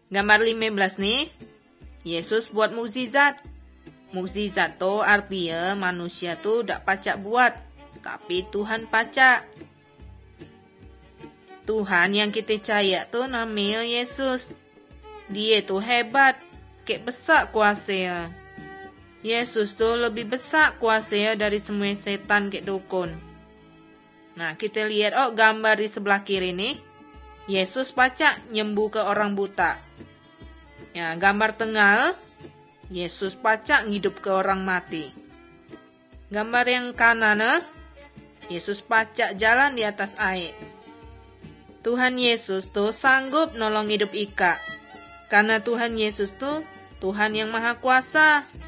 Gambar 15 nih, Yesus buat mukjizat. Mukjizat tuh artinya manusia tuh gak pacak buat, tapi Tuhan pacak. Tuhan yang kita percaya tuh namanya Yesus. Dia tuh hebat, kayak besar kuasanya. Yesus tuh lebih besar kuasanya dari semua setan kayak dukun. Nah, kita lihat gambar di sebelah kiri nih. Yesus pacak nyembuh ke orang buta. Ya, gambar tengah, Yesus pacak ngidup ke orang mati. Gambar yang kanan, Yesus pacak jalan di atas air. Tuhan Yesus tuh sanggup nolong hidup Ika. Karena Tuhan Yesus tuh Tuhan yang Maha Kuasa.